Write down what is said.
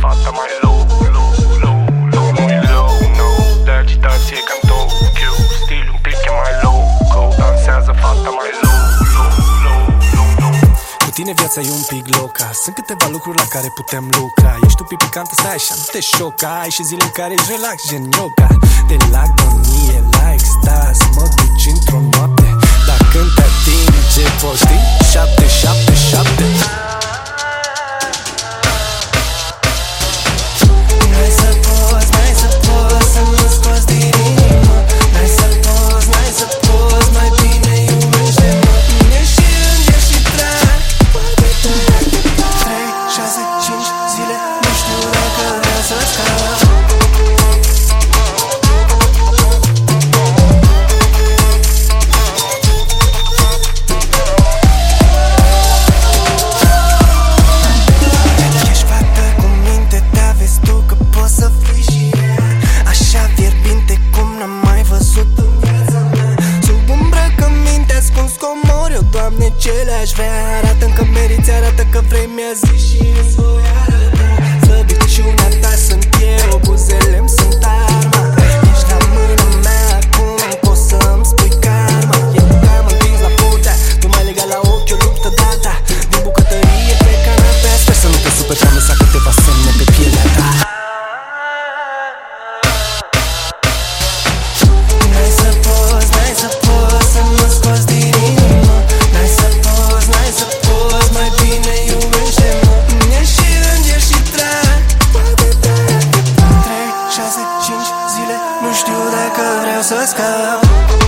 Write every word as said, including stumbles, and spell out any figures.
fata mai low, low, low, low, nu-i low, no. De agitație ca-n Tokyo, stil un pic e mai low-go. Dansează fata mai low, low, low, low, low. Cu tine viața e un pic loca. Sunt câteva lucruri la care putem lucra. Ești tu pipicantă, stai așa, nu te șoca. Ai și zile în care ești relax, gen yoga. De lagdonie la extaz, mă duci într-o noapte. Dar când te atinge, poți ști? Șapte, șapte, șapte. N-ai să poți, n-ai să poți să mă scoți din inimă. N-ai să poți, n-ai să poți, mai bine iubește-mă. Mine și înger și drag, poate trec trei, șase, cinci zile, nu știu dacă vreau să scap. Doamne, ce le-aș vrea, arată-mi că meriți, arată că vrei, mi-a zis și îți voi arăta. Slăbiciunea ta sunt eu, buzele-mi sunt arma. Ești la mâna mea, acum poți să-mi spui karma. E te-am întins la putea, tu m-ai legat la ochi, o luptă data. Din bucătărie pe canapea, sper să nu te superi, am lăsat câteva semne pe pielea ta. N-ai să poți, n-ai să poți să mă scoți din inimă. Nu știu dacă vreau să scap.